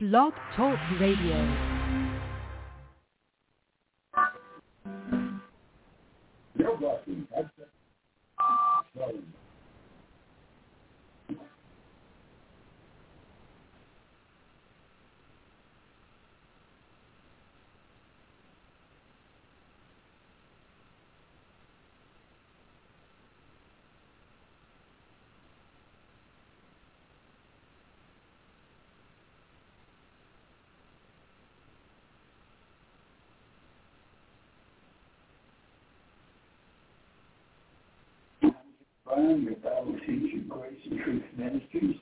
Blog Talk Radio. The Bible Teaching Grace and Truth Ministries.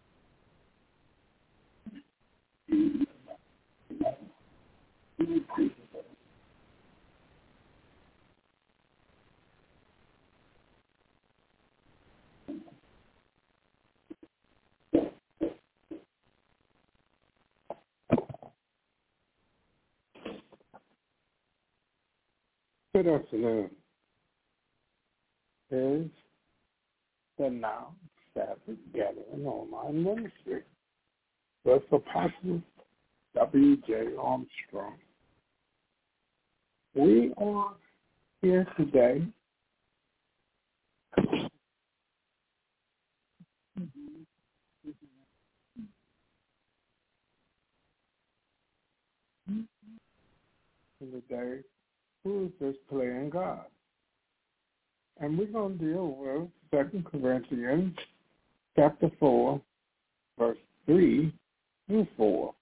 Good afternoon. Is the now Sabbath gathering online ministry with Apostle W.J. Armstrong. We are here today who is just playing God. And we're going to deal with 2 Corinthians chapter 4, verse 3 through 4.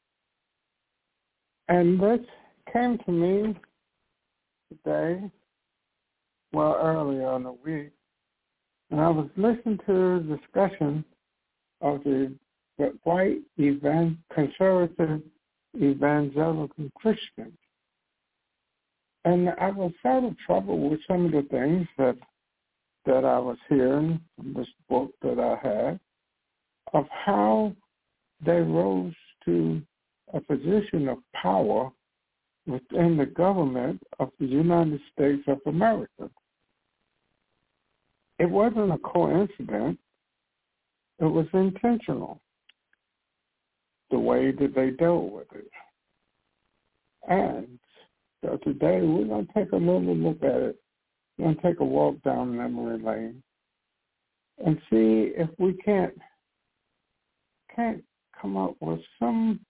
And this came to me today, earlier in the week, and I was listening to the discussion of the white conservative evangelical Christians. And I was out of trouble with some of the things that I was hearing from this book that I had of how they rose to a position of power within the government of the United States of America. It wasn't a coincidence. It was intentional, the way that they dealt with it. And so today we're going to take a little look at it. We're going to take a walk down memory lane and see if we can't come up with some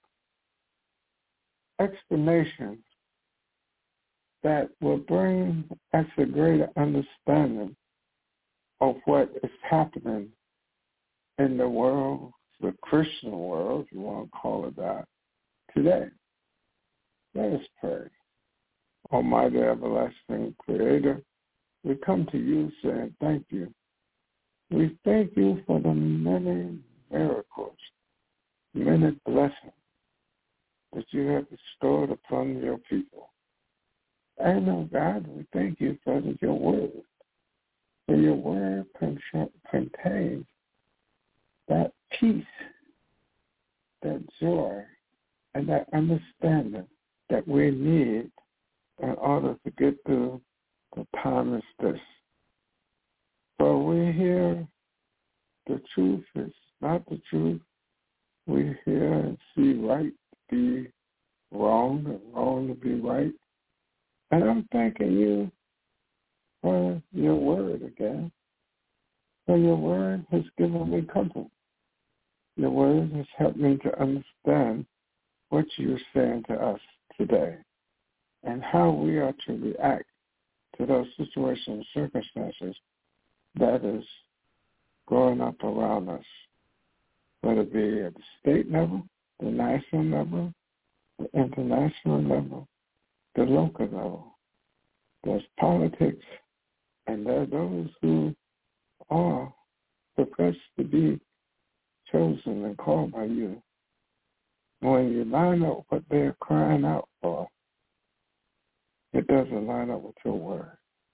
explanation that will bring us a greater understanding of what is happening in the world, the Christian world, if you want to call it that, today. Let us pray. Almighty everlasting Creator, we come to you saying thank you. We thank you for the many miracles, many blessings that you have bestowed upon your people. And, oh God, we thank you for your word. For your word contains that peace, that joy, and that understanding that we need in order to get through the time as this. So we hear the truth is not the truth. We hear and see right to be wrong and wrong to be right. And I'm thanking you for your word again. For your word has given me comfort. Your word has helped me to understand what you're saying to us today and how we are to react to those situations and circumstances that is growing up around us, whether it be at the state level, the national level, the international level, the local level. There's politics, and there are those who are professed to be chosen and called by you. When you line up what they're crying out for, it doesn't line up with your word.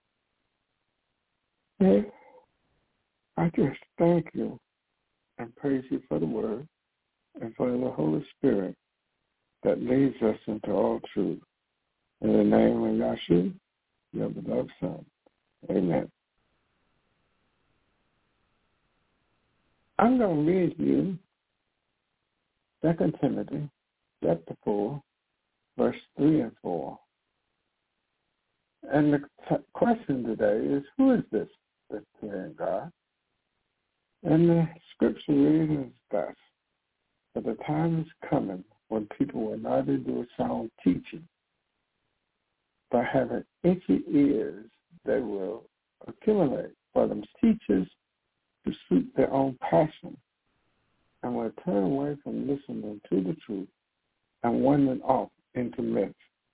Yeah. I just thank you and praise you for the word and for the Holy Spirit that leads us into all truth. In the name of Yahshua, your beloved Son. Amen. I'm going to read you 2 Timothy chapter 4, verse 3 and 4. And the question today is, who is this hearing God? And the scripture reading is thus: "For the time is coming when people will not endure sound teaching, but having itchy ears they will accumulate for them teachers to suit their own passion, and will turn away from listening to the truth and wandering off into myths."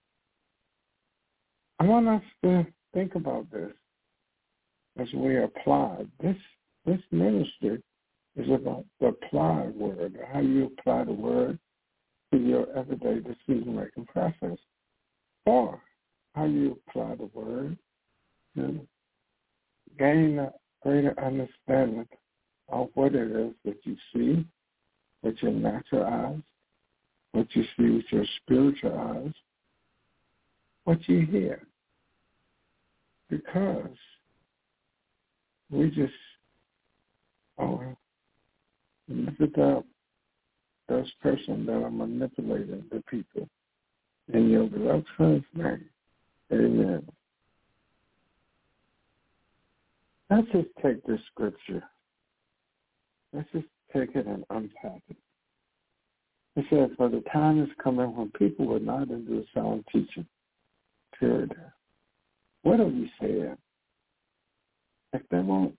I want us to think about this as we apply. This ministry is about the applied word, how you apply the word to your everyday decision-making process, or how you apply the word to gain a greater understanding of what it is that you see with your natural eyes, what you see with your spiritual eyes, what you hear. Because we just lift up those persons that are manipulating the people. In your beloved Son's name, amen. Let's just take this scripture. Let's just take it and unpack it. It says, "For the time is coming when people will not endure sound teaching." Period. What are we saying? If they won't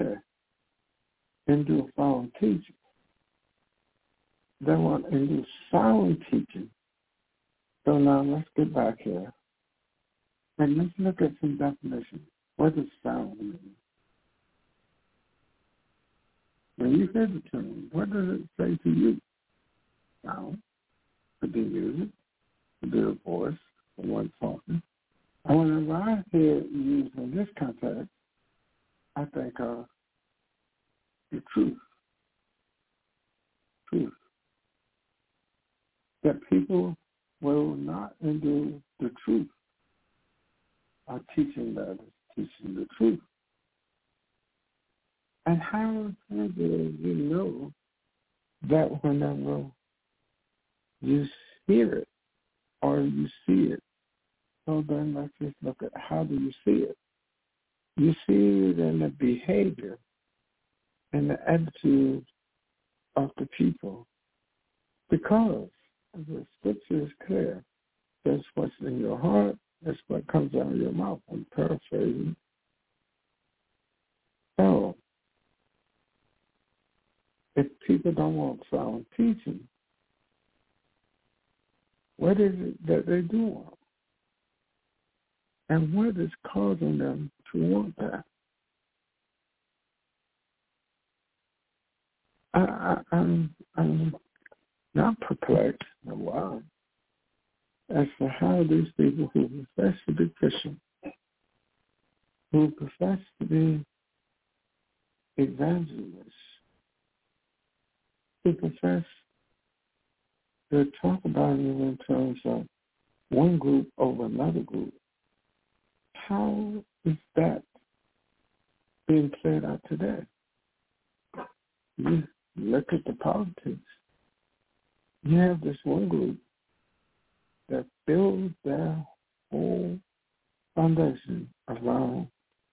endure sound teaching, they won't endure sound teaching. So now let's get back here. And let's look at some definitions. What does sound mean? When you hear the term, what does it say to you? Sound. Could be music. Could be a voice. Someone talking. And whenever I hear it used in this context, I think of the truth. Truth. That people will not endure the truth. Our teaching that is teaching the truth. And how do you know that whenever you hear it or you see it? So then let's just look at how do you see it. You see it in the behavior and the attitude of the people. Because the scripture is clear. That's what's in your heart. That's what comes out of your mouth. I'm paraphrasing. So, if people don't want sound teaching, what is it that they do want? And what is causing them to want that? I'm not perplexed and why as to how these people who profess to be Christian, who profess to be evangelists, who profess to talk about it in terms of one group over another group, how is that being played out today? You look at the politics. You have this one group that builds their whole foundation around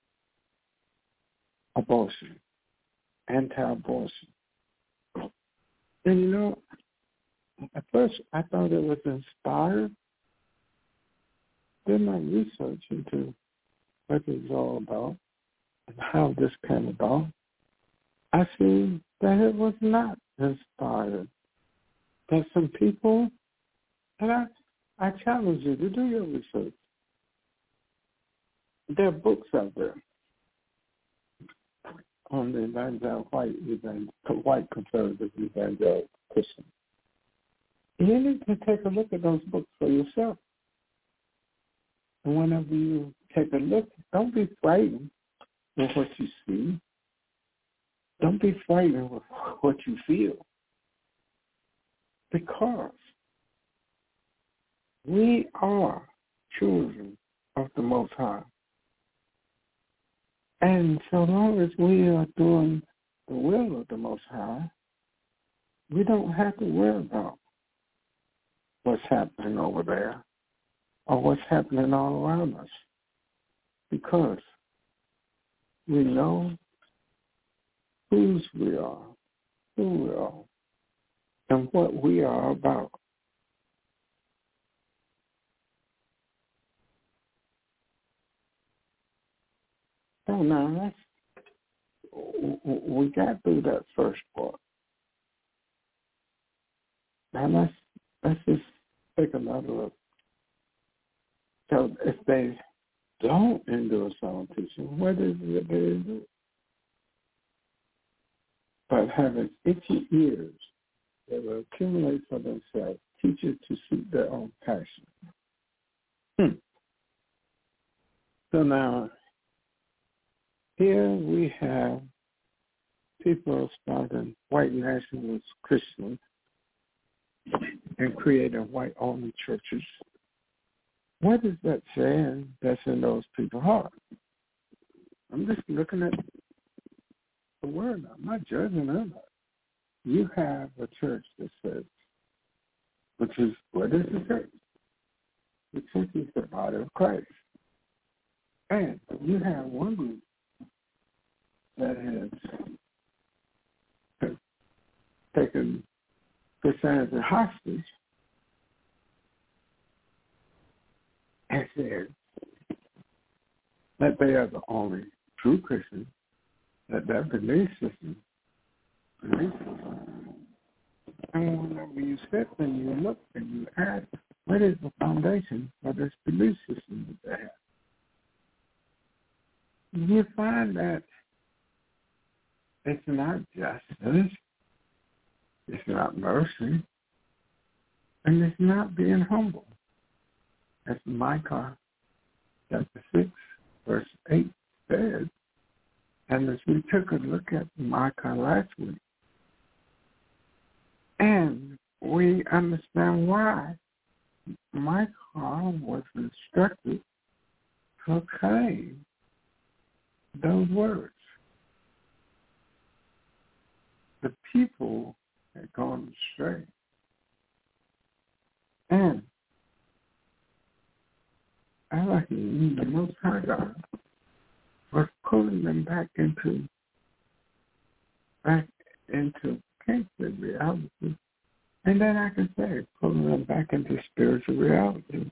abortion, anti-abortion. And you know, at first I thought it was inspired. Did my research into what it's all about and how this came about. I see that it was not inspired. That some people, and I challenge you to do your research. There are books out there on the white conservative evangelical Christian. You need to take a look at those books for yourself. And whenever you take a look, don't be frightened with what you see. Don't be frightened with what you feel. Because we are children of the Most High. And so long as we are doing the will of the Most High, we don't have to worry about what's happening over there or what's happening all around us, because we know whose we are, who we are, and what we are about. So now we got through that first part. Now let's just take another look. So if they don't endure sound teaching, what is it they do? But having itchy ears, they will accumulate for themselves teachers to suit their own passion. So now, here we have people starting white nationalist Christians and creating white-only churches. What is that saying that's in those people's hearts? I'm just looking at the word. I'm not judging them. You have a church that says, which is, what is the church? The church is the body of Christ. And you have one group that has taken Christianity hostage and said that they are the only true Christians, that their belief system. And whenever you sit and you look and you ask, what is the foundation for this belief system that they have? You find that it's not justice, it's not mercy, and it's not being humble. As Micah chapter 6, verse 8 says, and as we took a look at Micah last week, and we understand why Micah was instructed to proclaim those words. The people had gone astray. And Elohim, the Most High God, was pulling them back into gangster reality. And then I can say, pulling them back into spiritual reality.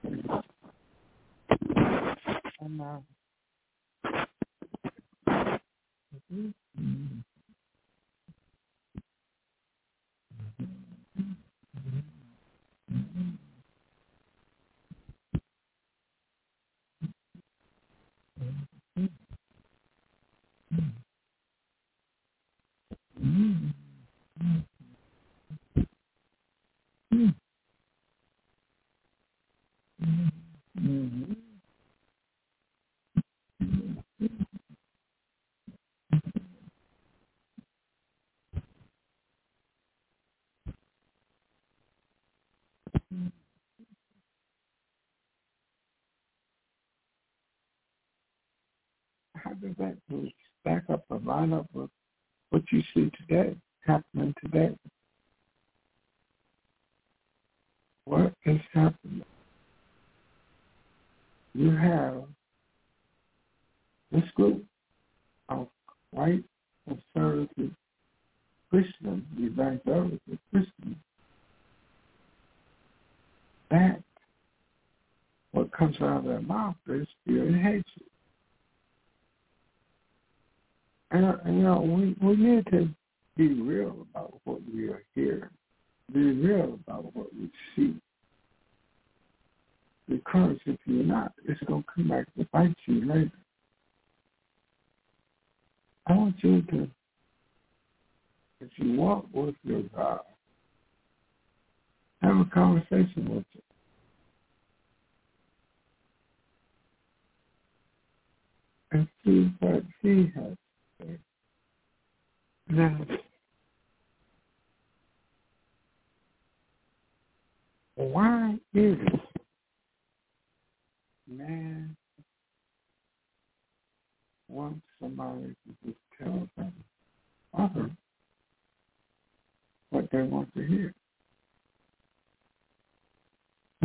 And, how does that stack up or line up with what you see today, happening today? What is happening? You have this group of white conservative Christians, evangelical Christians, that what comes out of their mouth is fear and hatred. And we need to be real about what we are hearing, be real about what we see. Because if you're not, it's going to come back to bite you later. I want you to, if you walk with your God, have a conversation with him. And see what he has to say. Now, why is it man wants somebody to just tell them what they want to hear?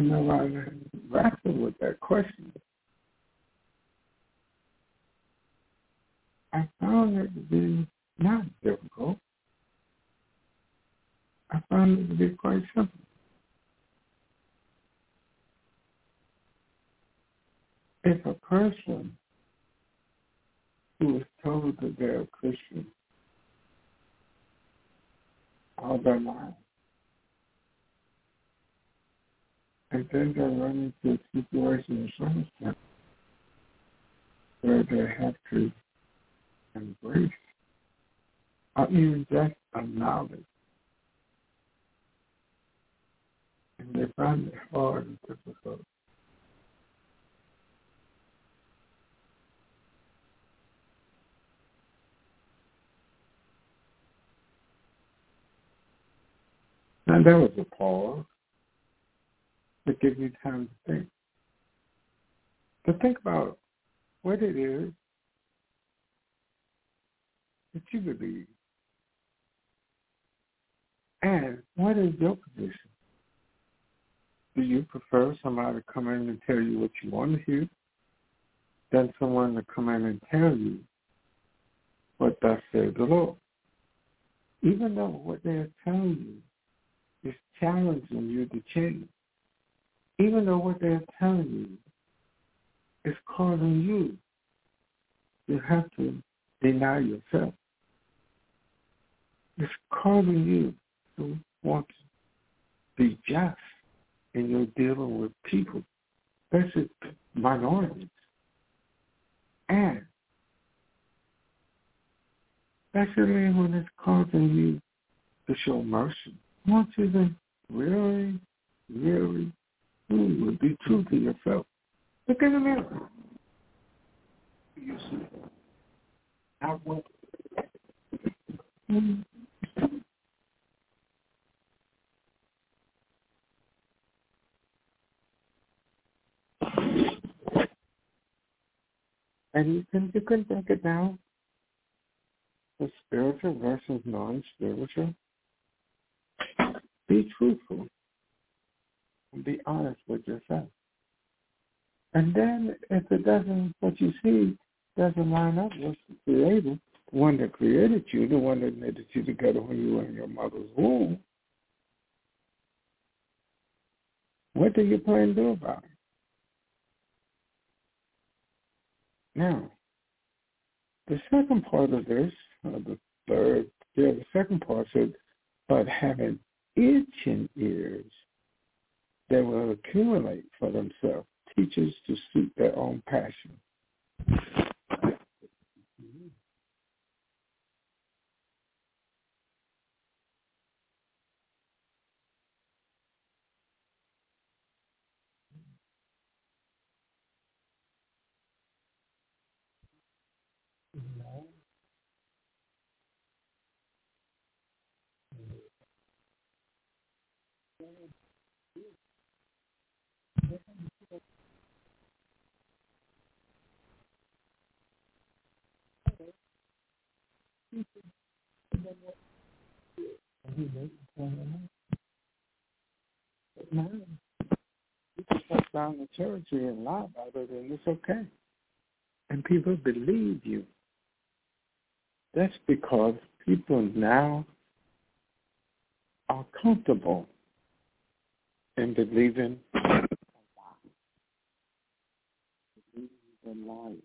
whenever I wrestle with that question, I found it to be not difficult. I found it to be quite simple. If a person who is told that they're a Christian all their life, and then they run into a situation or circumstance where they have to embrace or even just acknowledge, and they find it hard and difficult. Now there was a pause to give you time to think. To think about what it is that you believe and what is your position. Do you prefer somebody to come in and tell you what you want to hear than someone to come in and tell you what thus said the Lord? Even though what they're telling you is challenging you to change, even though what they're telling you is causing you to have to deny yourself, it's causing you to want to be just in your dealing with people, especially minorities, and especially when it's causing you to show mercy. I want you to really, really, really be true to yourself. Look in the mirror. You see, I want. And you can break it down to spiritual versus non-spiritual. Be truthful and be honest with yourself. And then if it doesn't, what you see doesn't line up with the Creator, the one that created you, the one that knitted you together when you were in your mother's womb, what do you plan to do about it? Now, the second part of this, the second part said, but having itching ears, they will accumulate for themselves teachers to suit their own passion. Now, you can shut down the church and lie about it, and it's okay. And people believe you. That's because people now are comfortable in believing the liar.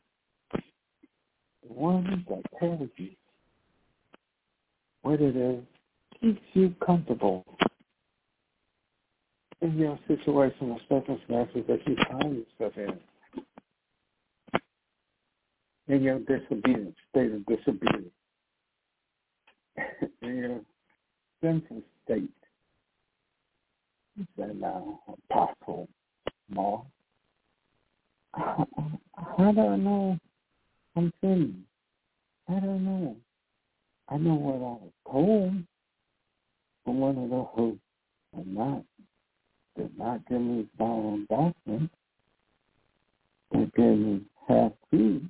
The one that tells you what it is keeps you comfortable in your situation or circumstances that you find yourself in your disobedience, state of disobedience, in your sinful state. You say now, Apostle Mark, how do I know I'm sinning? I don't know. I know what I was told from one of those who did not give me sound doctrine. They gave me half truth.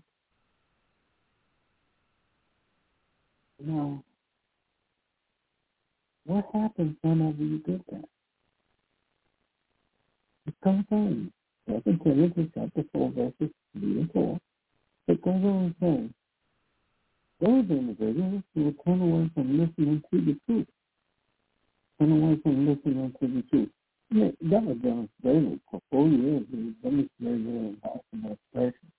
Now, what happens whenever you get that? It goes on. 2 Timothy chapter 4, verses 3 and 4. It goes on saying, those individuals who will turn away from listening to the truth. Turn away from listening to the truth. Yeah, that was demonstrated for 4 years. It was demonstrated in Boston administration.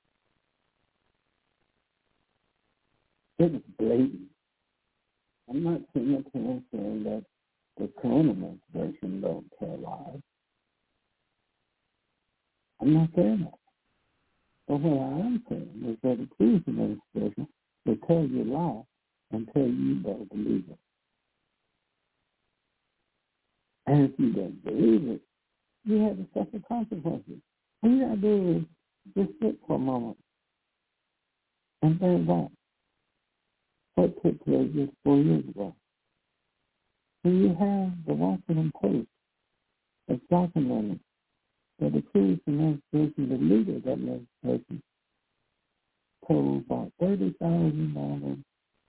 It was blatant. I'm not sitting up here saying that the current administration don't tell lies. I'm not saying that. But what I am saying is that the previous administration will tell you a lie until you don't believe it. And if you don't believe it, you have to suffer consequences. All you got to do is just sit for a moment and think back what took place just 4 years ago. So you have the Washington Post that's documented that the previous administration, the leader of that administration, told about $30,000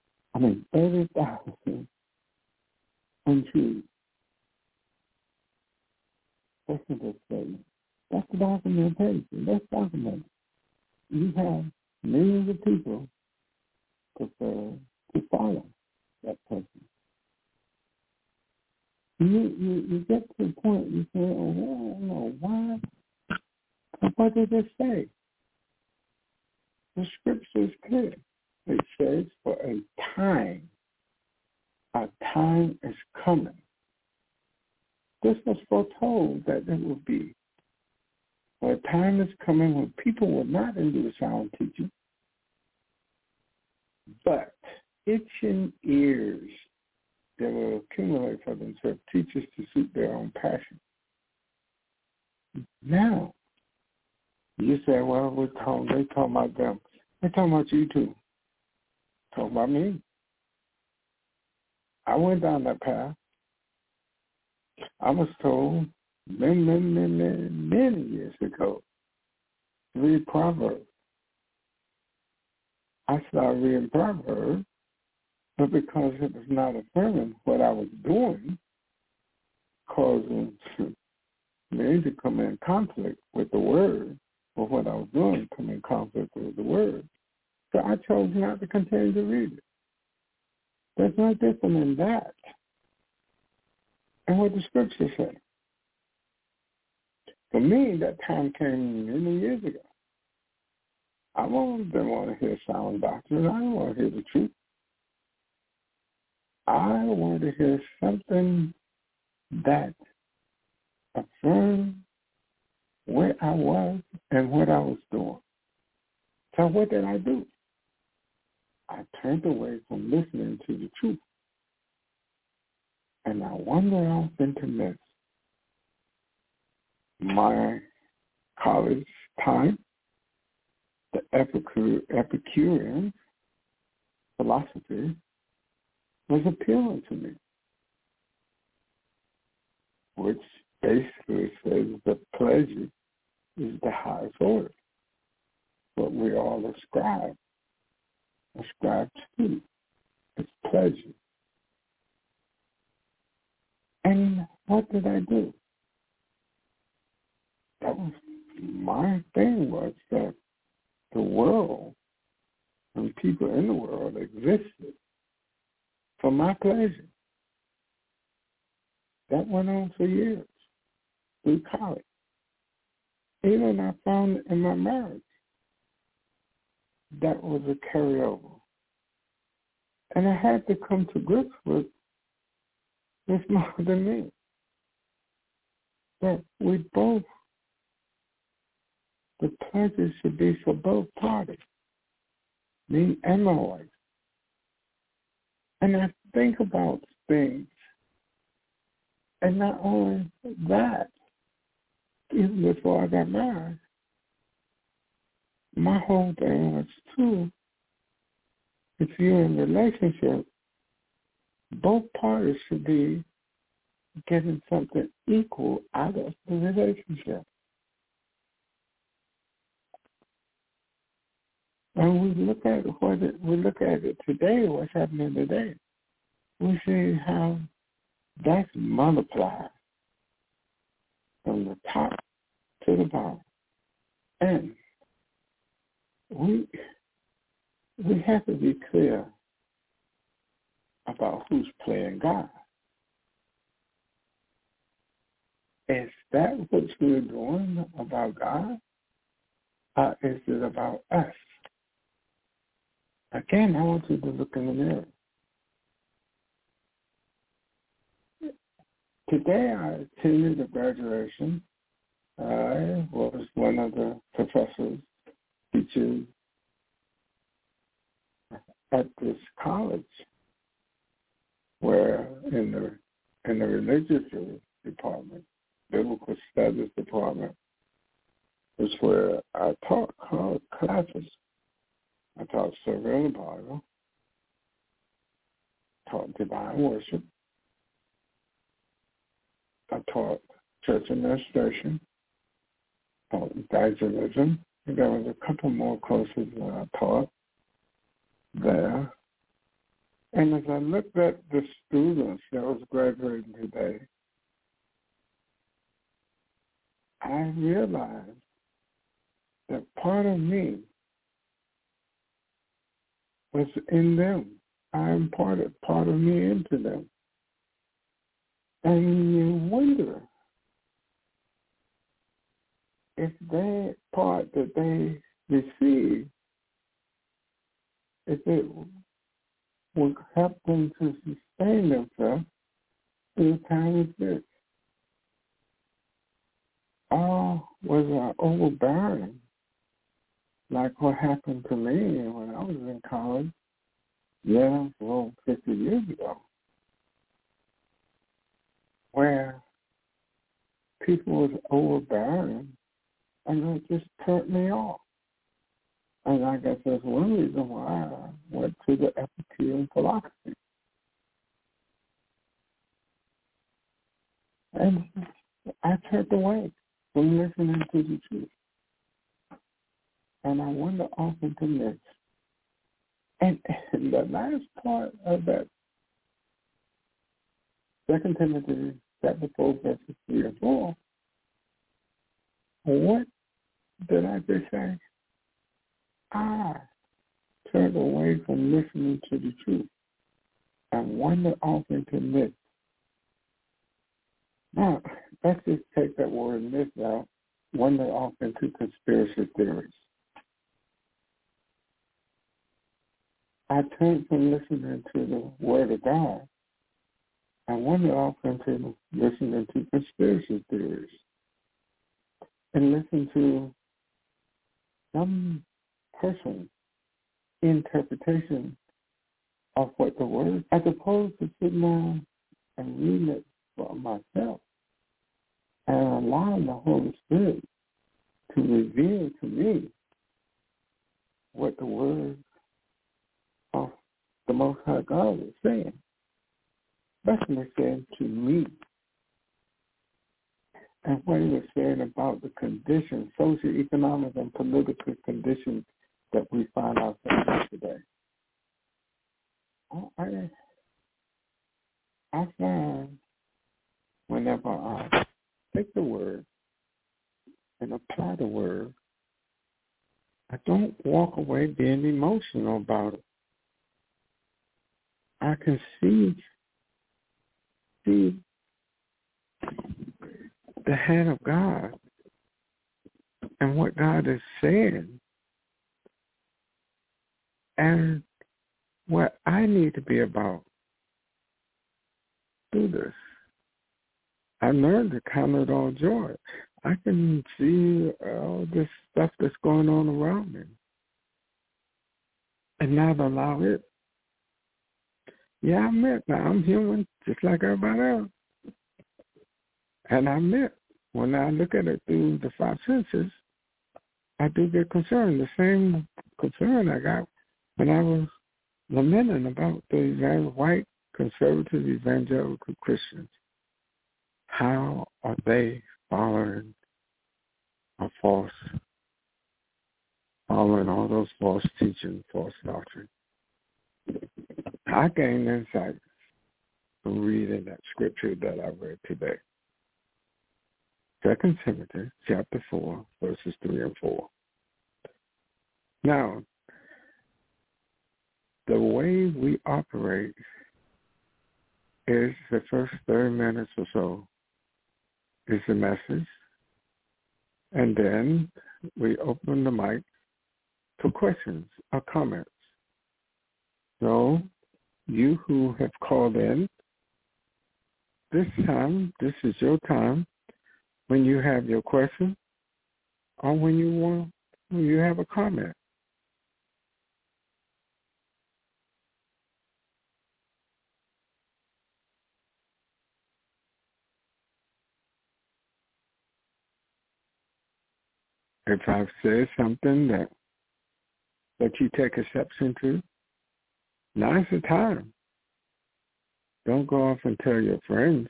untruths. That's what they're saying. That's the documentation. That's documented. You have millions of people prefer to follow that person. You get to the point you say, oh, well, no, why? What did it say? The scripture is clear. It says for a time is coming. This was foretold that there will be. For a time is coming when people will not endure sound teaching, but itching ears they will accumulate for themselves teachers to suit their own passion. Now, you say, well, they talking about them. They're talking about you too. Talking about me. I went down that path. I was told many years ago to read Proverbs. I started reading Proverbs, but because it was not affirming what I was doing, causing me to come in conflict with the word, or what I was doing come in conflict with the word. So I chose not to continue to read it. There's no different in that and what the scriptures say. For me, that time came many years ago. I didn't want to hear sound doctrine. I didn't want to hear the truth. I wanted to hear something that affirmed where I was and what I was doing. So what did I do? I turned away from listening to the truth. And I wandered off into myths. My college time, the Epicurean philosophy was appealing to me, which basically says that pleasure is the highest order. What we all ascribe to is pleasure. And what did I do? That was my thing, was that the world and people in the world existed for my pleasure. That went on for years through college. Even I found in my marriage, that was a carryover. And I had to come to grips with this more than me. That we both, the pleasure should be for both parties, me and my wife. And I think about things. And not only that, even before I got married, my whole thing was too, if you're in a relationship, both parties should be getting something equal out of the relationship. And we look at it today, what's happening today. We see how that's multiplied from the top to the Bible. And we have to be clear about who's playing God. Is that what we're doing about God? Or is it about us? Again, I want you to look in the mirror. Today I attended a graduation. I was one of the professors teaching at this college where in the religious department, biblical studies department, is where I taught classes. I taught survey of the Bible, taught divine worship, I taught church administration, taught evangelism, and there was a couple more courses that I taught there. And as I looked at the students that was graduating today, I realized that part of me was in them. I imparted part of me into them. And you wonder if that part that they receive, if it would help them to sustain themselves through times as this. Or was I overbearing, like what happened to me when I was in college, 50 years ago, where people was overbearing and it just turned me off. And I guess that's one reason why I went to the Epicurean philosophy. And I turned away from listening to the truth. And I wonder often to this. And the last part of that 2 Timothy chapter 4, verses 3 and 4, what did I just say? I turned away from listening to the truth and wandered off into myths. Now, let's just take that word myth out, wander off into conspiracy theories. I turned from listening to the Word of God and wandered off into listening to conspiracy theories and listen to some person's interpretation of what the Word, as opposed to sitting down and reading it for myself and allowing the Holy Spirit to reveal to me what the Word of the Most High God is saying. Especially saying to me. And what he was saying about the conditions, socioeconomic and political conditions that we find ourselves in today. I find whenever I take the Word and apply the Word, I don't walk away being emotional about it. I can see the hand of God and what God is saying and what I need to be about through this. I learned to count it all joy. I can see all this stuff that's going on around me and not allow it. Yeah, I admit now I'm human just like everybody else. And I admit when I look at it through the five senses, I do get concerned. The same concern I got when I was lamenting about the white conservative evangelical Christians. How are they following all those false teaching, false doctrine? I gained insight from reading that scripture that I read today. 2 Timothy chapter 4, verses 3 and 4. Now, the way we operate is the first 30 minutes or so is the message, and then we open the mic for questions or comments. So, you who have called in, this is your time when you have your question or when you have a comment. If I've said something that you take exception to, now's the time. Don't go off and tell your friends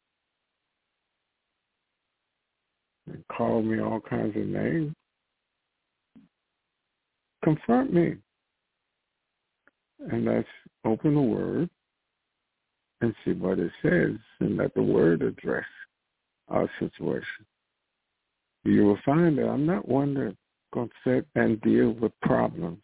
and call me all kinds of names. Confront me. And let's open the Word and see what it says and let the Word address our situation. You will find that I'm not one that's going to sit and deal with problems.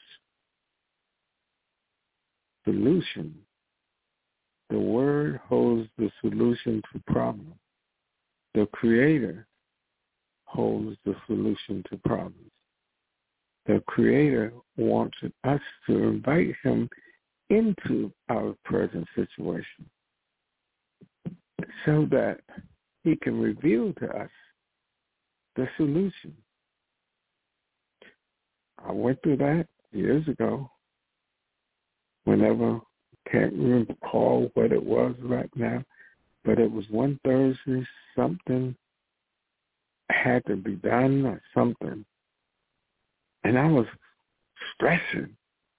Solution. The Word holds the solution to problems. The Creator holds the solution to problems. The Creator wants us to invite Him into our present situation so that He can reveal to us the solution. I went through that years ago. Whenever, can't recall what it was right now, but it was one Thursday, something had to be done or something. And I was stressing.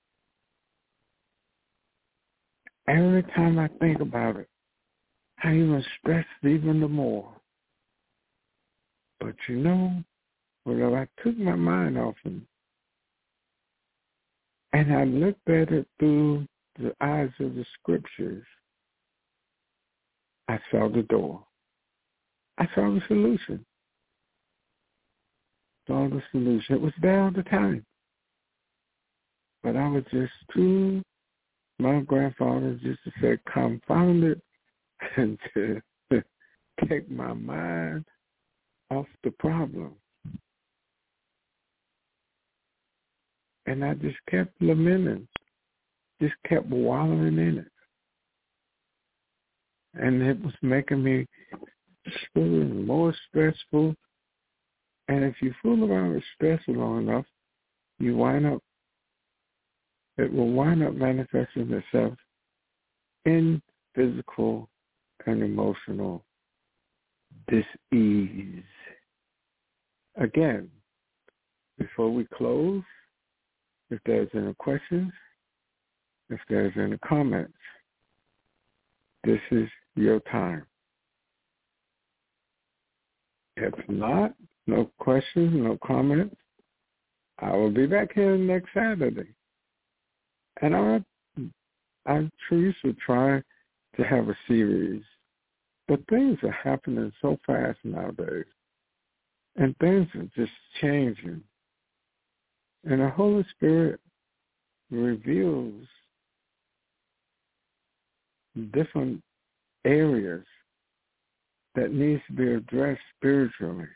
Every time I think about it, I even stress even the more. But whenever I took my mind off him and I looked at it through the eyes of the scriptures, I saw the door. I saw the solution. Saw the solution. It was there all the time. But I was just too, my grandfather used to say, confounded, and to take my mind off the problem. And I just kept lamenting, just kept wallowing in it. And it was making me more stressful. And if you fool around with stress long enough, it will wind up manifesting itself in physical and emotional dis-ease. Again, before we close, if there's any questions, if there's any comments, this is your time. If not, no questions, no comments, I will be back here next Saturday. And I used to try to have a series, but things are happening so fast nowadays, and things are just changing. And the Holy Spirit reveals different areas that needs to be addressed spiritually.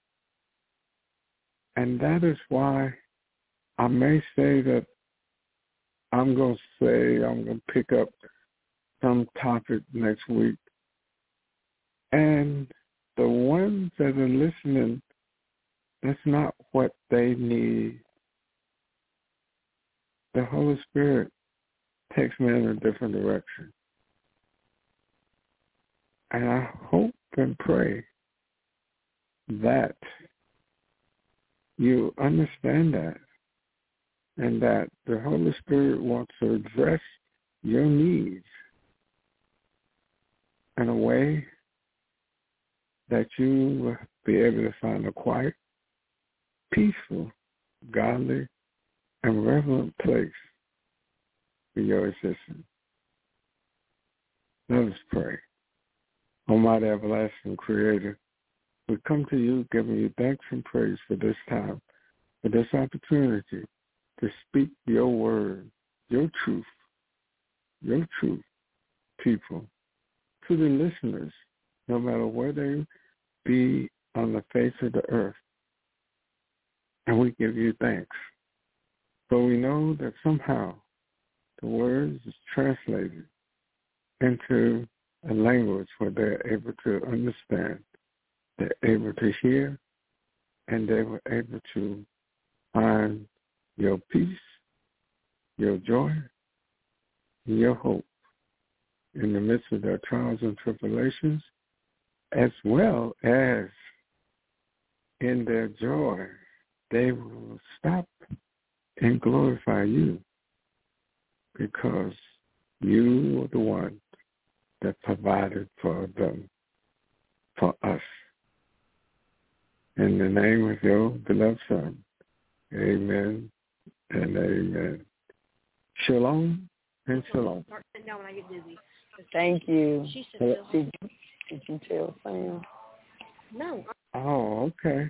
And that is why I may say that I'm going to pick up some topic next week. And the ones that are listening, that's not what they need. The Holy Spirit takes me in a different direction. And I hope and pray that you understand that, and that the Holy Spirit wants to address your needs in a way that you will be able to find a quiet, peaceful, godly, and reverent place for your existence. Let us pray. Almighty everlasting Creator, we come to you giving you thanks and praise for this time, for this opportunity to speak your word, your truth, people, to the listeners, no matter where they be on the face of the earth. And we give you thanks. For we know that somehow the words is translated into a language where they're able to understand, they're able to hear, and they were able to find your peace, your joy, and your hope in the midst of their trials and tribulations, as well as in their joy, they will stop and glorify you because you are the one that provided for them, for us. In the name of your beloved Son, amen and amen. Shalom and shalom. Thank you. Did you tell Sam? No. Oh, okay.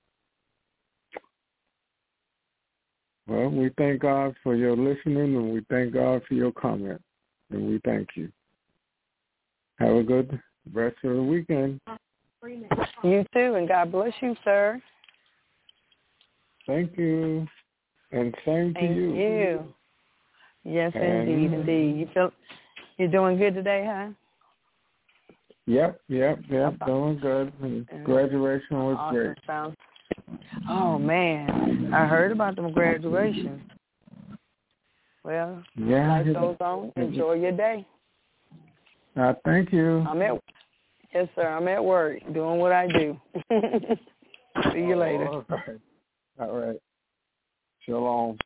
Well, we thank God for your listening, and we thank God for your comment, and we thank you. Have a good rest of the weekend. You too, and God bless you, sir. Thank you, and same to you. Thank you. Yes, And indeed. You're doing good today, huh? Yep, doing good. And graduation was awesome. great. Oh, man, I heard about them graduations. Well, life goes on. Enjoy your day. Thank you. Yes, sir. I'm at work doing what I do. See you later. All right. Shalom.